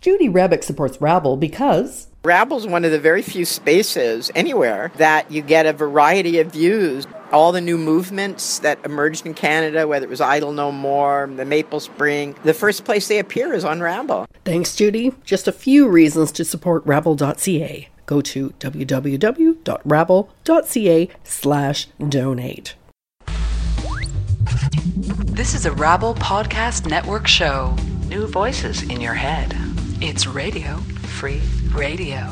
Judy Rebick supports Rabble because Rabble's one of the very few spaces anywhere that you get a variety of views. All the new movements that emerged in Canada, whether it was Idle No More, the Maple Spring, the first place they appear is on Rabble. Thanks, Judy. Just a few reasons to support Rabble.ca. Go to www.rabble.ca/donate. This is a Rabble Podcast Network show. New voices in your head. It's Radio Free Radio.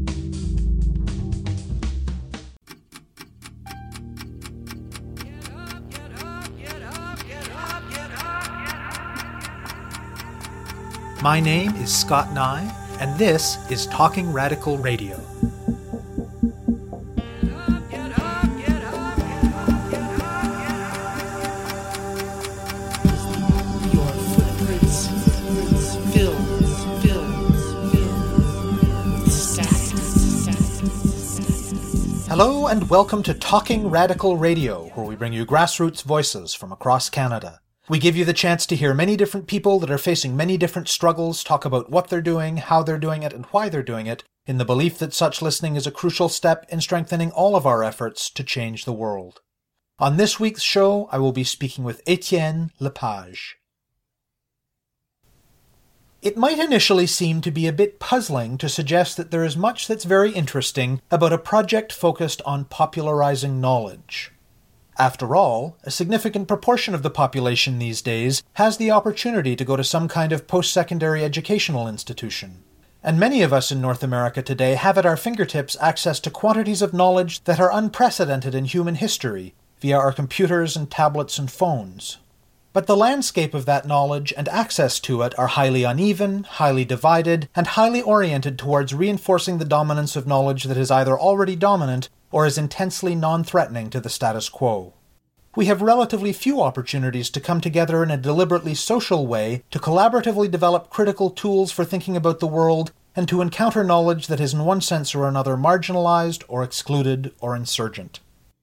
My name is Scott Nye, and this is Talking Radical Radio. Hello and welcome to Talking Radical Radio, where we bring you grassroots voices from across Canada. We give you the chance to hear many different people that are facing many different struggles talk about what they're doing, how they're doing it, and why they're doing it, in the belief that such listening is a crucial step in strengthening all of our efforts to change the world. On this week's show, I will be speaking with Etienne Lepage. It might initially seem to be a bit puzzling to suggest that there is much that's very interesting about a project focused on popularizing knowledge. After all, a significant proportion of the population these days has the opportunity to go to some kind of post-secondary educational institution. And many of us in North America today have at our fingertips access to quantities of knowledge that are unprecedented in human history via our computers and tablets and phones. But the landscape of that knowledge and access to it are highly uneven, highly divided, and highly oriented towards reinforcing the dominance of knowledge that is either already dominant or is intensely non-threatening to the status quo. We have relatively few opportunities to come together in a deliberately social way to collaboratively develop critical tools for thinking about the world and to encounter knowledge that is in one sense or another marginalized or excluded or insurgent.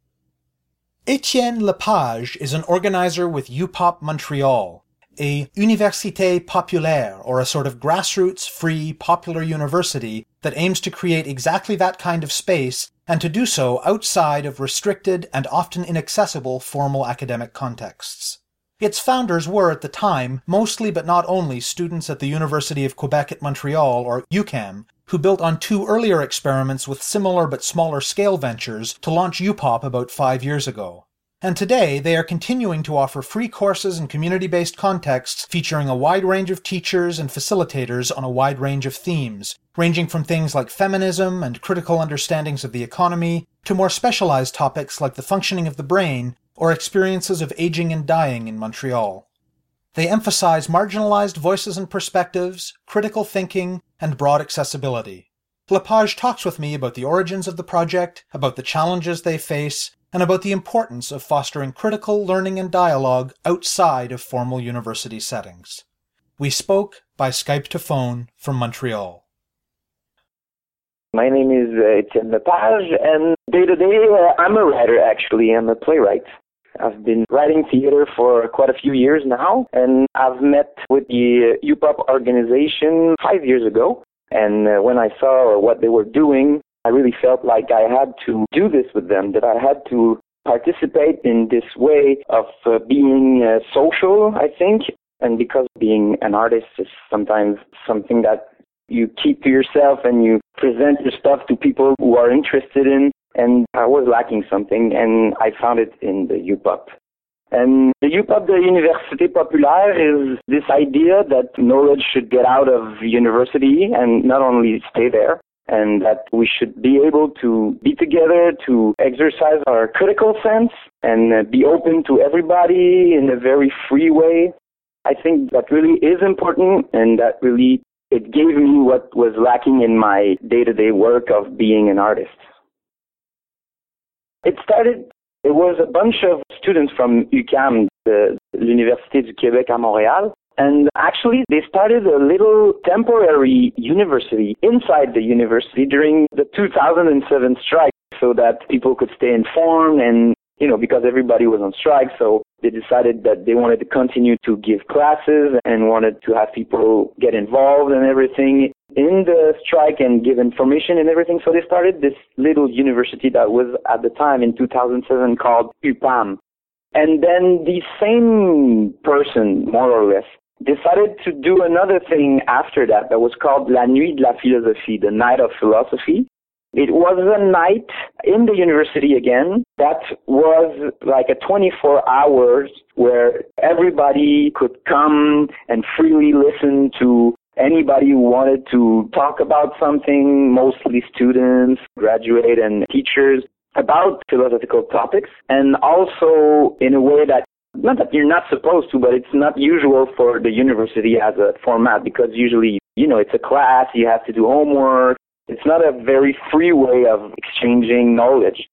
Etienne Lepage is an organizer with UPOP Montreal, a Université Populaire, or a sort of grassroots, free, popular university that aims to create exactly that kind of space and to do so outside of restricted and often inaccessible formal academic contexts. Its founders were, at the time, mostly but not only students at the University of Quebec at Montreal, or UQAM, who built on two earlier experiments with similar but smaller scale ventures to launch UPOP about 5 years ago. And today, they are continuing to offer free courses in community-based contexts featuring a wide range of teachers and facilitators on a wide range of themes, ranging from things like feminism and critical understandings of the economy to more specialized topics like the functioning of the brain or experiences of aging and dying in Montreal. They emphasize marginalized voices and perspectives, critical thinking, and broad accessibility. Lepage talks with me about the origins of the project, about the challenges they face, and about the importance of fostering critical learning and dialogue outside of formal university settings. We spoke by Skype to phone from Montreal. My name is Etienne Lepage, and day-to-day I'm a writer, actually. I'm a playwright. I've been writing theater for quite a few years now, and I've met with the UPOP organization 5 years ago. And when I saw what they were doing, I really felt like I had to do this with them, that I had to participate in this way of being social, I think. And because being an artist is sometimes something that you keep to yourself and you present your stuff to people who are interested in. And I was lacking something, and I found it in the UPOP. And the UPOP, the Université Populaire, is this idea that knowledge should get out of university and not only stay there, and that we should be able to be together, to exercise our critical sense, and be open to everybody in a very free way. I think that really is important, and that really, it gave me what was lacking in my day-to-day work of being an artist. It was a bunch of students from UQAM, l'Université du Québec à Montréal, and actually they started a little temporary university inside the university during the 2007 strike so that people could stay informed and, because everybody was on strike, so They decided that they wanted to continue to give classes and wanted to have people get involved and everything in the strike and give information and everything. So they started this little university that was at the time in 2007 called UPAM. And then the same person, more or less, decided to do another thing after that was called La Nuit de la Philosophie, the Night of Philosophy. It was a night in the university again that was like a 24 hours where everybody could come and freely listen to anybody who wanted to talk about something, mostly students, graduate and teachers, about philosophical topics, and also in a way that, not that you're not supposed to, but it's not usual for the university as a format, because usually, it's a class, you have to do homework. It's not a very free way of exchanging knowledge.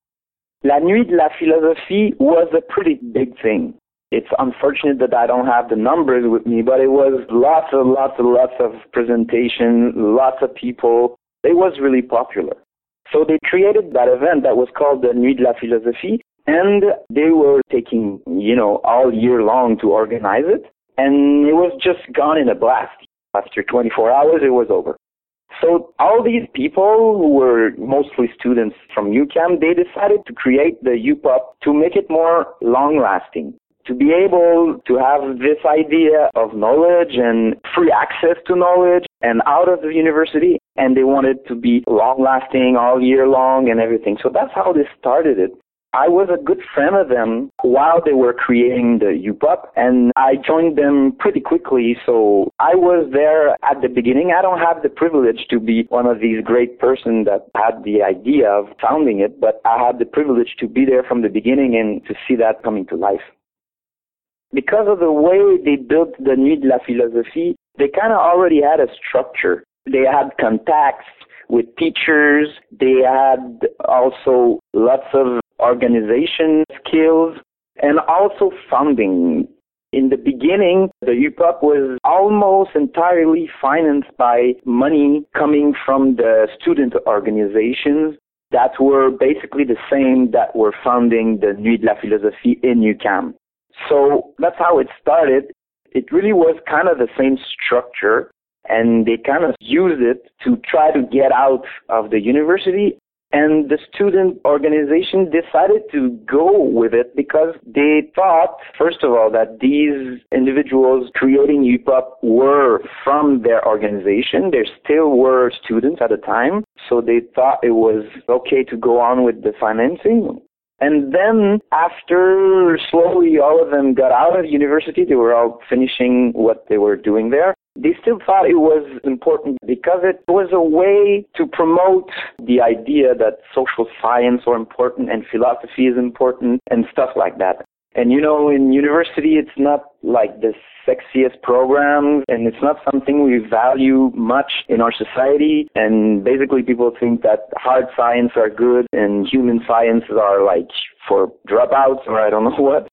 La Nuit de la Philosophie was a pretty big thing. It's unfortunate that I don't have the numbers with me, but it was lots of presentations, lots of people. It was really popular. So they created that event that was called the Nuit de la Philosophie, and they were taking, all year long to organize it, and it was just gone in a blast. After 24 hours, it was over. So all these people who were mostly students from UQAM, they decided to create the UPUP to make it more long-lasting, to be able to have this idea of knowledge and free access to knowledge and out of the university, and they wanted to be long-lasting all year long and everything. So that's how they started it. I was a good friend of them while they were creating the UPUP, and I joined them pretty quickly. So I was there at the beginning. I don't have the privilege to be one of these great persons that had the idea of founding it, but I had the privilege to be there from the beginning and to see that coming to life. Because of the way they built the Nuit de la Philosophie, they kind of already had a structure. They had contacts with teachers. They had also lots of organization skills and also funding. In the beginning, the UPUP was almost entirely financed by money coming from the student organizations that were basically the same that were funding the Nuit de la Philosophie in UQAM. So that's how it started. It really was kind of the same structure, and they kind of used it to try to get out of the university. And the student organization decided to go with it because they thought, first of all, that these individuals creating UPUP were from their organization. They still were students at the time, so they thought it was okay to go on with the financing. And then after slowly all of them got out of university, they were all finishing what they were doing there. They still thought it was important because it was a way to promote the idea that social science are important and philosophy is important and stuff like that. And in university, it's not like the sexiest program, and it's not something we value much in our society. And basically people think that hard science are good and human sciences are like for dropouts or I don't know what.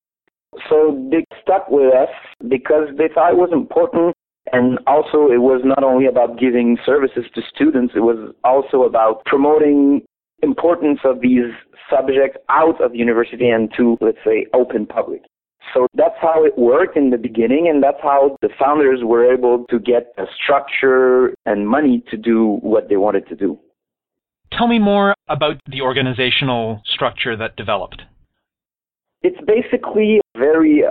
So they stuck with us because they thought it was important. And also it was not only about giving services to students, it was also about promoting importance of these subjects out of university and to, let's say, open public. So that's how it worked in the beginning, and that's how the founders were able to get a structure and money to do what they wanted to do. Tell me more about the organizational structure that developed. It's basically very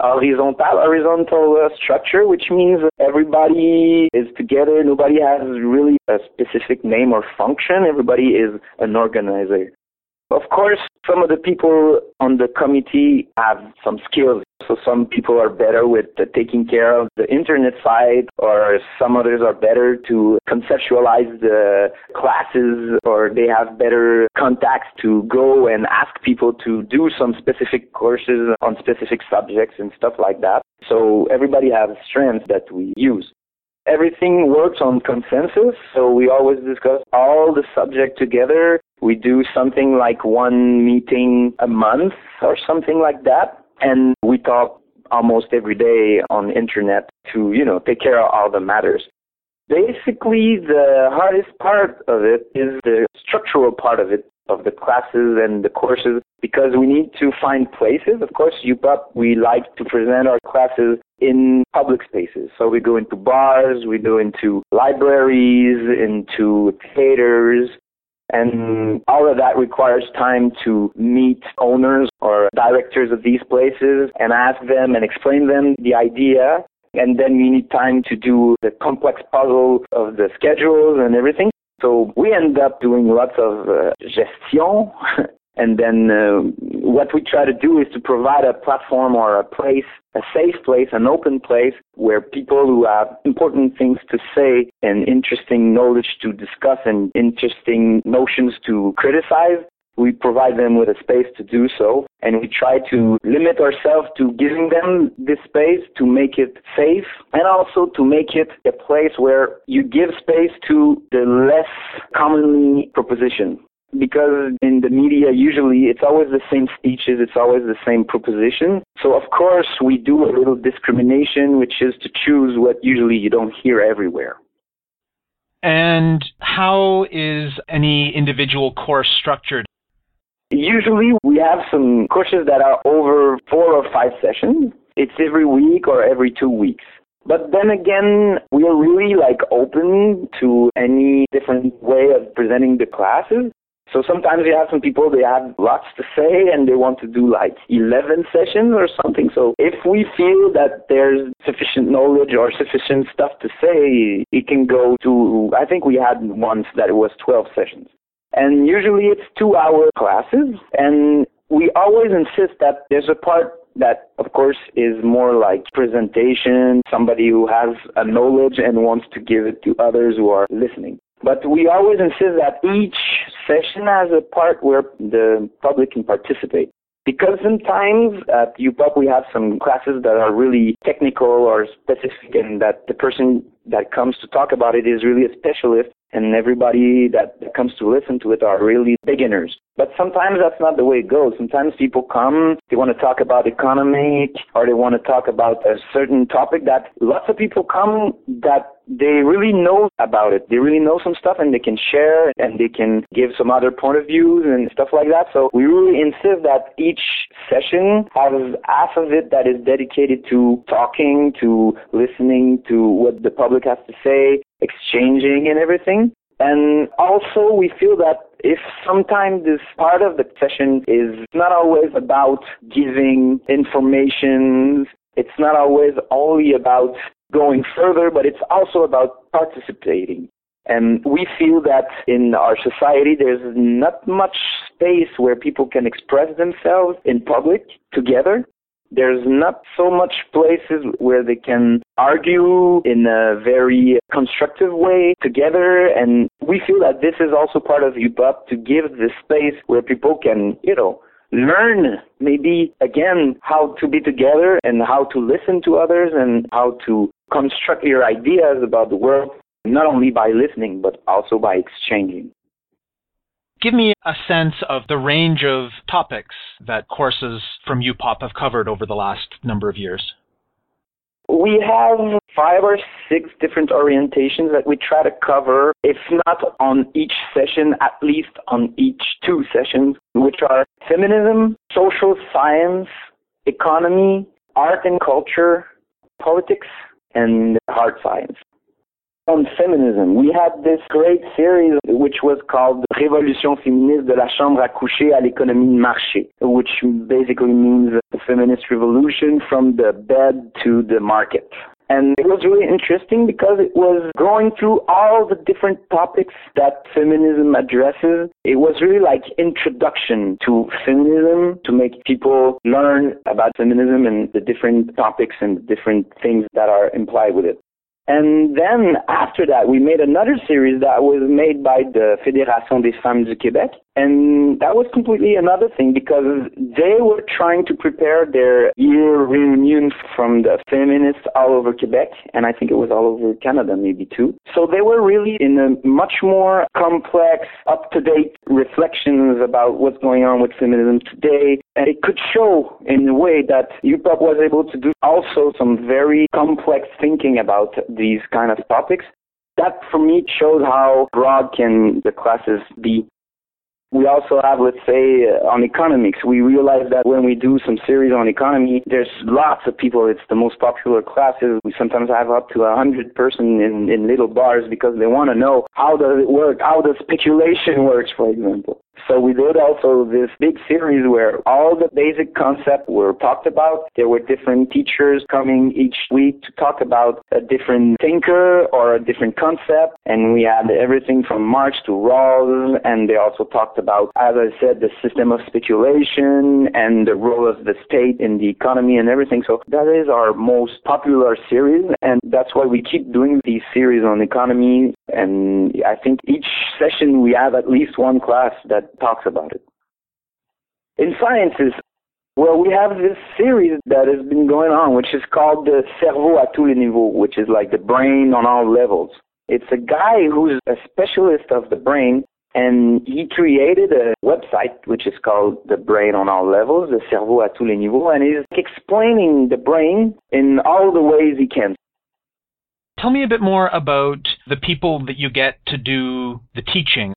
horizontal structure, which means everybody is together. Nobody has really a specific name or function. Everybody is an organizer. Of course, some of the people on the committee have some skills. So some people are better with taking care of the internet side, or some others are better to conceptualize the classes, or they have better contacts to go and ask people to do some specific courses on specific subjects and stuff like that. So everybody has strengths that we use. Everything works on consensus, so we always discuss all the subject together. We do something like one meeting a month or something like that. And we talk almost every day on internet to, take care of all the matters. Basically, the hardest part of it is the structural part of it, of the classes and the courses. because we need to find places. Of course, UPUP, we like to present our classes in public spaces. So we go into bars, we go into libraries, into theaters, and all of that requires time to meet owners or directors of these places and ask them and explain them the idea. And then we need time to do the complex puzzle of the schedules and everything. So we end up doing lots of gestion. And then what we try to do is to provide a platform or a place, a safe place, an open place where people who have important things to say and interesting knowledge to discuss and interesting notions to criticize, we provide them with a space to do so. And we try to limit ourselves to giving them this space to make it safe and also to make it a place where you give space to the less commonly proposition. Because in the media, usually it's always the same speeches, it's always the same proposition. So of course we do a little discrimination, which is to choose what usually you don't hear everywhere. And how is any individual course structured? Usually we have some courses that are over 4 or 5 sessions. It's every week or every 2 weeks. But then again, we are really open to any different way of presenting the classes. So sometimes you have some people, they have lots to say and they want to do 11 sessions or something. So if we feel that there's sufficient knowledge or sufficient stuff to say, it can go to, I think we had once that it was 12 sessions. And usually it's 2-hour classes. And we always insist that there's a part that, of course, is more like presentation, somebody who has a knowledge and wants to give it to others who are listening. But we always insist that each session has a part where the public can participate. Because sometimes at UPUP we have some classes that are really technical or specific and that the person that comes to talk about it is really a specialist and everybody that comes to listen to it are really beginners. But sometimes that's not the way it goes. Sometimes people come, they want to talk about economy or they want to talk about a certain topic that lots of people come that they really know about it. They really know some stuff and they can share and they can give some other point of views and stuff like that. So we really insist that each session has half of it that is dedicated to talking, to listening to what the public has to say, exchanging and everything. And also we feel that if sometimes this part of the session is not always about giving information, it's not always only about going further, but it's also about participating. And we feel that in our society there's not much space where people can express themselves in public together. There's not so much places where they can argue in a very constructive way together. And we feel that this is also part of UPUP to give this space where people can, learn maybe again how to be together and how to listen to others and how to construct your ideas about the world, not only by listening, but also by exchanging. Give me a sense of the range of topics that courses from UPUP have covered over the last number of years. We have 5 or 6 different orientations that we try to cover, if not on each session, at least on each 2 sessions, which are feminism, social science, economy, art and culture, politics, and hard science. On feminism, we had this great series which was called Révolution féministe de la chambre à coucher à l'économie de marché, which basically means the feminist revolution from the bed to the market. And it was really interesting because it was going through all the different topics that feminism addresses. It was really like introduction to feminism to make people learn about feminism and the different topics and the different things that are implied with it. And then after that, we made another series that was made by the Fédération des Femmes du Québec. And that was completely another thing because they were trying to prepare their year reunion from the feminists all over Quebec. And I think it was all over Canada maybe too. So they were really in a much more complex, up-to-date reflections about what's going on with feminism today. And it could show in a way that UPUP was able to do also some very complex thinking about these kind of topics. That for me shows how broad can the classes be. We also have, let's say, on economics, we realize that when we do some series on economy, there's lots of people. It's the most popular classes. We sometimes have up to 100 person in little bars because they want to know how does it work, how the speculation works, for example. So we did also this big series where all the basic concepts were talked about. There were different teachers coming each week to talk about a different thinker or a different concept. And we had everything from Marx to Rawls. And they also talked about, as I said, the system of speculation and the role of the state in the economy and everything. So that is our most popular series. And that's why we keep doing these series on economy. And I think each session we have at least one class that talks about it. In sciences, well, we have this series that has been going on, which is called the Cerveau à tous les niveaux, which is like the brain on all levels. It's a guy who's a specialist of the brain, and he created a website which is called The Brain on All Levels, the Cerveau à tous les niveaux, and he's explaining the brain in all the ways he can. Tell me a bit more about the people that you get to do the teaching.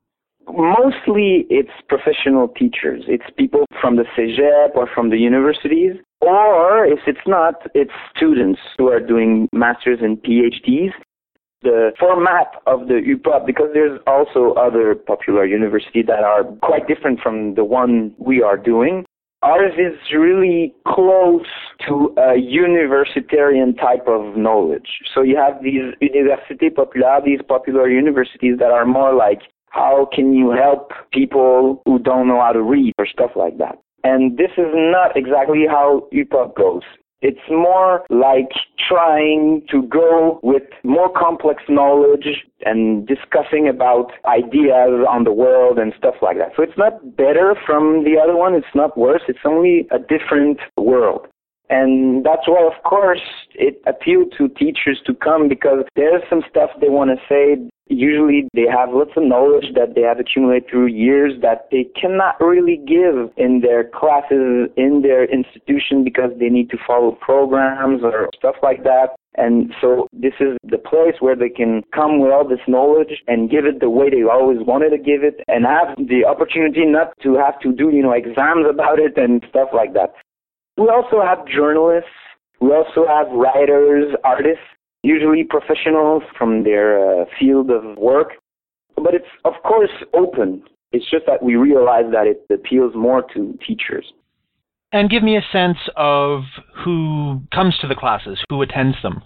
Mostly it's professional teachers. It's people from the cégep or from the universities, or if it's not, it's students who are doing masters and PhDs. The format of the UPOP, because there's also other popular universities that are quite different from the one we are doing. Ours is really close to a universitarian type of knowledge. So you have these universités populaires, these popular universities that are more like, how can you help people who don't know how to read or stuff like that? And this is not exactly how UPOP goes. It's more like trying to go with more complex knowledge and discussing about ideas on the world and stuff like that. So it's not better from the other one. It's not worse. It's only a different world. And that's why, of course, it appealed to teachers to come, because there's some stuff they want to say. Usually they have lots of knowledge that they have accumulated through years that they cannot really give in their classes, in their institution, because they need to follow programs or stuff like that. And so this is the place where they can come with all this knowledge and give it the way they always wanted to give it, and have the opportunity not to have to do, exams about it and stuff like that. We also have journalists. We also have writers, artists, usually professionals from their field of work. But it's, of course, open. It's just that we realize that it appeals more to teachers. And give me a sense of who comes to the classes, who attends them.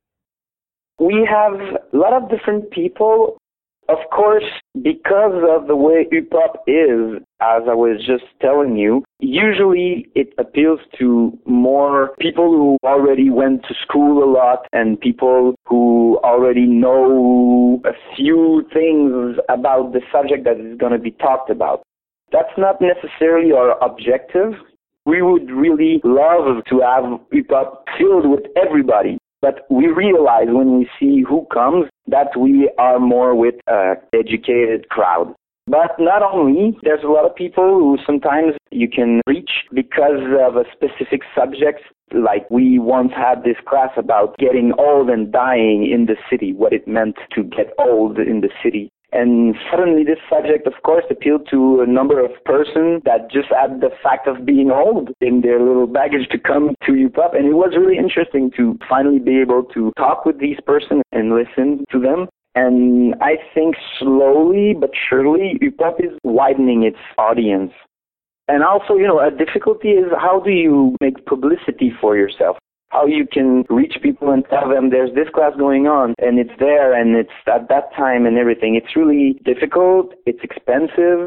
We have a lot of different people. Of course, because of the way UPOP is, as I was just telling you, usually it appeals to more people who already went to school a lot and people who already know a few things about the subject that is going to be talked about. That's not necessarily our objective. We would really love to have UPOP filled with everybody. But we realize when we see who comes that we are more with an educated crowd. But not only, there's a lot of people who sometimes you can reach because of a specific subject. Like we once had this class about getting old and dying in the city, what it meant to get old in the city. And suddenly this subject, of course, appealed to a number of persons that just had the fact of being old in their little baggage to come to UPOP. And it was really interesting to finally be able to talk with these persons and listen to them. And I think slowly but surely UPOP is widening its audience. And also, a difficulty is how do you make publicity for yourself? How you can reach people and tell them there's this class going on and it's there and it's at that time and everything. It's really difficult. It's expensive.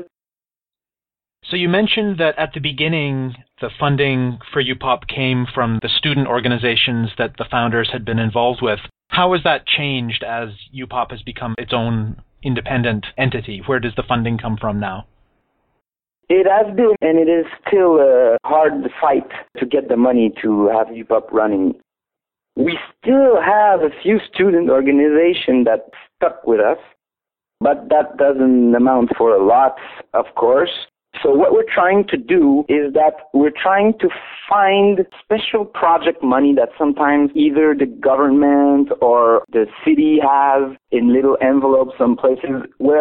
So you mentioned that at the beginning, the funding for UPOP came from the student organizations that the founders had been involved with. How has that changed as UPOP has become its own independent entity? Where does the funding come from now? It has been, and it is still a hard fight to get the money to have UPOP running. We still have a few student organizations that stuck with us, but that doesn't amount for a lot, of course. So what we're trying to do is that we're trying to find special project money that sometimes either the government or the city has in little envelopes some places where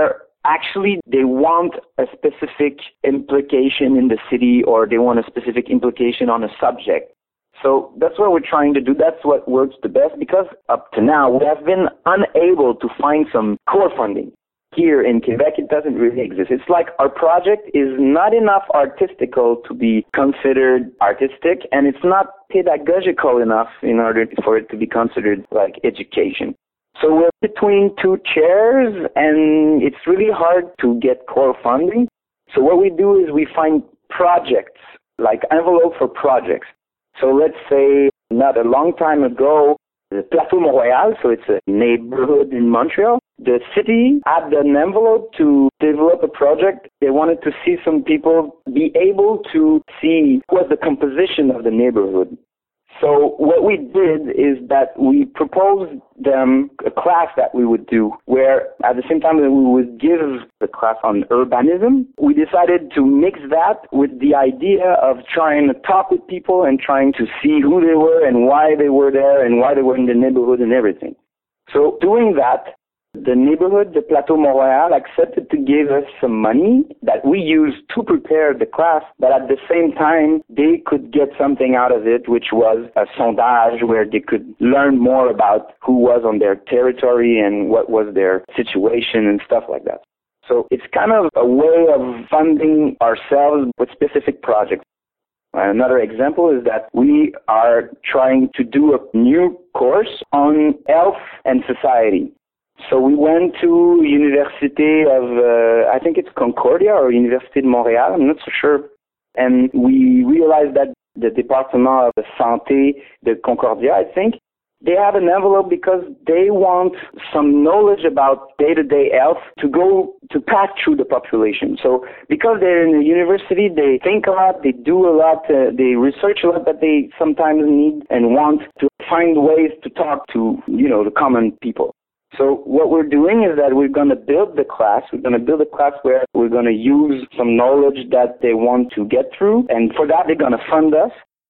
actually they want a specific implication in the city, or they want a specific implication on a subject. So that's what we're trying to do. That's what works the best, because up to now we have been unable to find some core funding. Here in Quebec, it doesn't really exist. It's like our project is not enough artistical to be considered artistic, and it's not pedagogical enough in order for it to be considered like education. So we're between two chairs, and it's really hard to get core funding. So what we do is we find projects, like envelope for projects. So let's say not a long time ago, the Plateau Montréal, so it's a neighborhood in Montreal, the city had an envelope to develop a project. They wanted to see some people be able to see what the composition of the neighborhood. So what we did is that we proposed them a class that we would do, where at the same time that we would give the class on urbanism, we decided to mix that with the idea of trying to talk with people and trying to see who they were and why they were there and why they were in the neighborhood and everything. So doing that, the neighborhood, the Plateau Montréal, accepted to give us some money that we used to prepare the class, but at the same time, they could get something out of it, which was a sondage where they could learn more about who was on their territory and what was their situation and stuff like that. So it's kind of a way of funding ourselves with specific projects. Another example is that we are trying to do a new course on health and society. So we went to Université of, I think it's Concordia or Université de Montréal, I'm not so sure. And we realized that the Département of Santé de Concordia, I think, they have an envelope because they want some knowledge about day-to-day health to go to pass through the population. So because they're in a university, they think a lot, they do a lot, they research a lot, but they sometimes need and want to find ways to talk to, the common people. So what we're doing is that we're going to build the class. We're going to build a class where we're going to use some knowledge that they want to get through. And for that, they're going to fund us.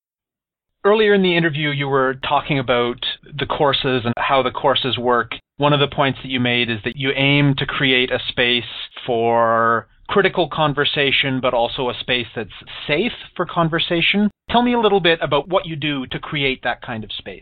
Earlier in the interview, you were talking about the courses and how the courses work. One of the points that you made is that you aim to create a space for critical conversation, but also a space that's safe for conversation. Tell me a little bit about what you do to create that kind of space.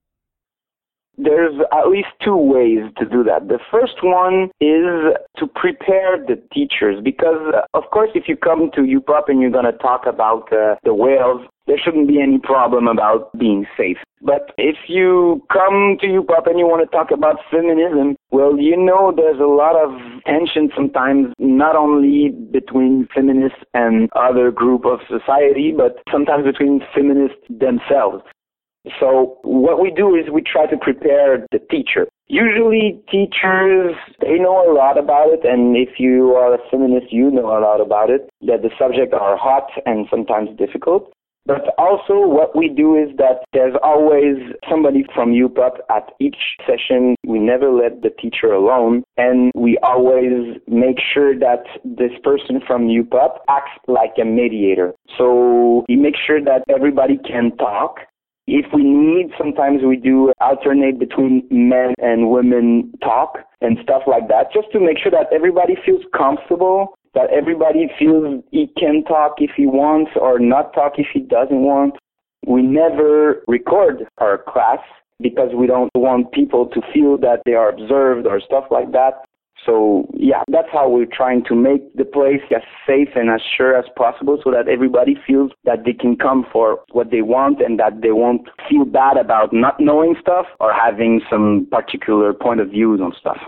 There's at least two ways to do that. The first one is to prepare the teachers, because, of course, if you come to UPOP and you're going to talk about the whales, there shouldn't be any problem about being safe. But if you come to UPOP and you want to talk about feminism, well, there's a lot of tension sometimes, not only between feminists and other group of society, but sometimes between feminists themselves. So what we do is we try to prepare the teacher. Usually teachers, they know a lot about it, and if you are a feminist, you know a lot about it, that the subjects are hot and sometimes difficult. But also what we do is that there's always somebody from UPOP at each session. We never let the teacher alone, and we always make sure that this person from UPOP acts like a mediator. So we make sure that everybody can talk. If we need, sometimes we do alternate between men and women talk and stuff like that, just to make sure that everybody feels comfortable, that everybody feels he can talk if he wants or not talk if he doesn't want. We never record our class because we don't want people to feel that they are observed or stuff like that. So, yeah, that's how we're trying to make the place as safe and as sure as possible so that everybody feels that they can come for what they want and that they won't feel bad about not knowing stuff or having some particular point of views on stuff.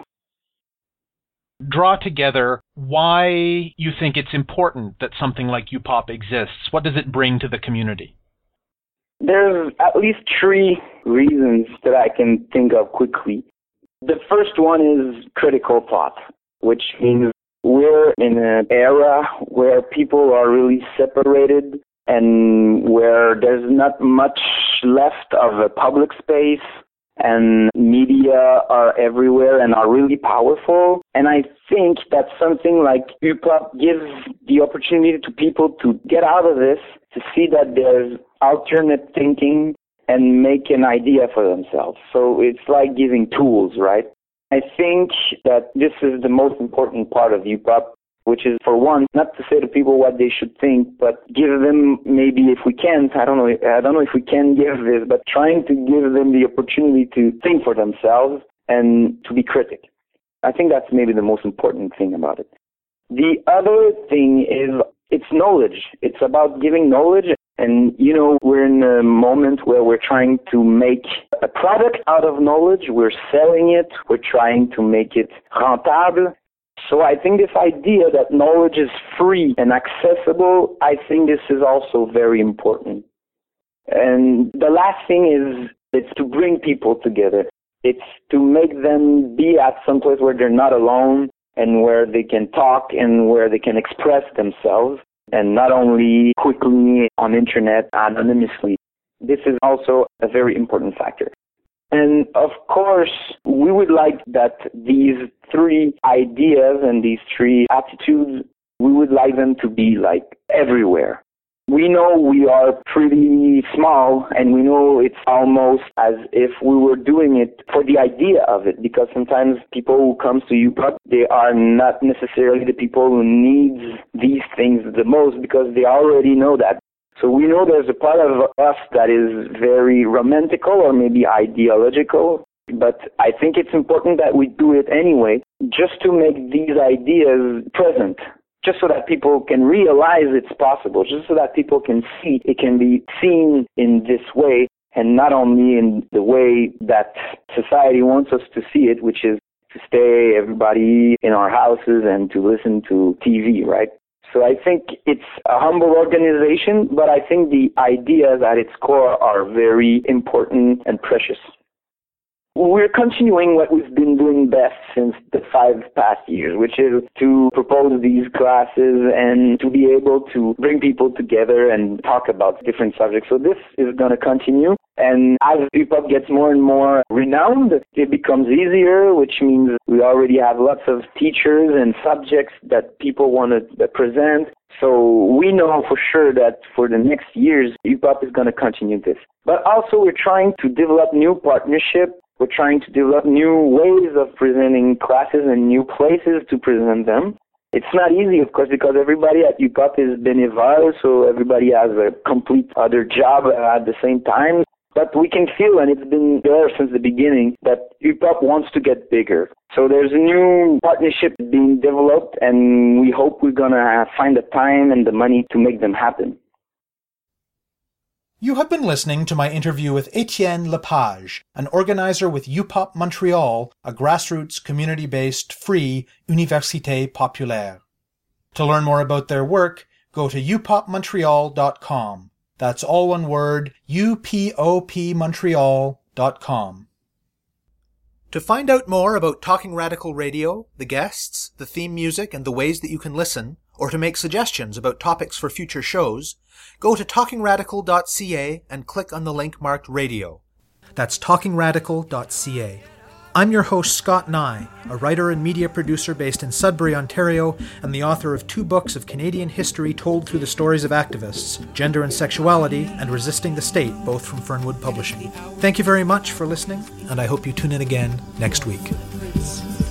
Draw together why you think it's important that something like UPOP exists. What does it bring to the community? There's at least 3 reasons that I can think of quickly. The first one is critical thought, which means we're in an era where people are really separated and where there's not much left of a public space, and media are everywhere and are really powerful. And I think that something like UPOP gives the opportunity to people to get out of this, to see that there's alternate thinking and make an idea for themselves. So it's like giving tools, right? I think that this is the most important part of UPOP, which is, for one, not to say to people what they should think, but give them, maybe if we can, I don't know if we can give this, but trying to give them the opportunity to think for themselves and to be critic. I think that's maybe the most important thing about it. The other thing is it's knowledge. It's about giving knowledge. And, we're in a moment where we're trying to make a product out of knowledge. We're selling it. We're trying to make it rentable. So I think this idea that knowledge is free and accessible, I think this is also very important. And the last thing is, it's to bring people together. It's to make them be at some place where they're not alone and where they can talk and where they can express themselves, and not only quickly on internet anonymously. This is also a very important factor. And of course, we would like that these three ideas and these three attitudes, we would like them to be everywhere. We know we are pretty small, and we know it's almost as if we were doing it for the idea of it, because sometimes people who come to UPOP, they are not necessarily the people who need these things the most, because they already know that. So we know there's a part of us that is very romantical or maybe ideological, but I think it's important that we do it anyway, just to make these ideas present. Just so that people can realize it's possible, just so that people can see it can be seen in this way, and not only in the way that society wants us to see it, which is to stay everybody in our houses and to listen to TV, right? So I think it's a humble organization, but I think the ideas at its core are very important and precious. We're continuing what we've been doing best since the 5 past years, which is to propose these classes and to be able to bring people together and talk about different subjects. So this is going to continue. And as UPOP gets more and more renowned, it becomes easier, which means we already have lots of teachers and subjects that people want to present. So we know for sure that for the next years, UPOP is going to continue this. But also we're trying to develop new partnerships. We're trying to develop new ways of presenting classes and new places to present them. It's not easy, of course, because everybody at UPOP is bénévole, so everybody has a complete other job at the same time. But we can feel, and it's been there since the beginning, that UPOP wants to get bigger. So there's a new partnership being developed, and we hope we're going to find the time and the money to make them happen. You have been listening to my interview with Etienne Lepage, an organizer with UPOP Montreal, a grassroots, community-based, free université populaire. To learn more about their work, go to upopmontreal.com. That's all one word, upopmontreal.com. To find out more about Talking Radical Radio, the guests, the theme music, and the ways that you can listen, or to make suggestions about topics for future shows, go to talkingradical.ca and click on the link marked radio. That's talkingradical.ca. I'm your host, Scott Nye, a writer and media producer based in Sudbury, Ontario, and the author of 2 books of Canadian history told through the stories of activists, Gender and Sexuality, and Resisting the State, both from Fernwood Publishing. Thank you very much for listening, and I hope you tune in again next week.